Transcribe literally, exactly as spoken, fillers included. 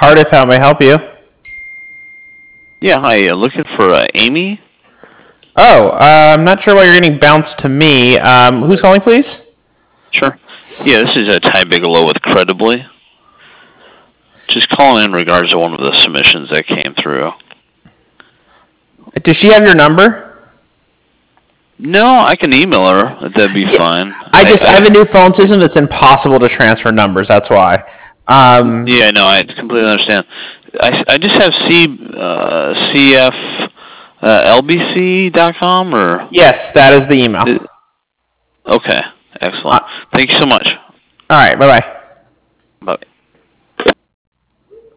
Cardiff. How may I help you? Yeah, hi. Uh, looking for uh, Amy? Oh, uh, I'm not sure why you're getting bounced to me. Um, who's calling, please? Sure. Yeah, this is uh, Ty Bigelow with Credibly. Just calling in regards to one of the submissions that came through. Does she have your number? No, I can email her. That'd be Yeah, fine. I just I, I, have a new phone system that's impossible to transfer numbers. That's why. Um, yeah, no, I completely understand. I, I just have C, uh, C F uh, L B C dot com or? Yes, that is the email. Okay, excellent. Uh, Thank you so much. All right, bye-bye. Bye.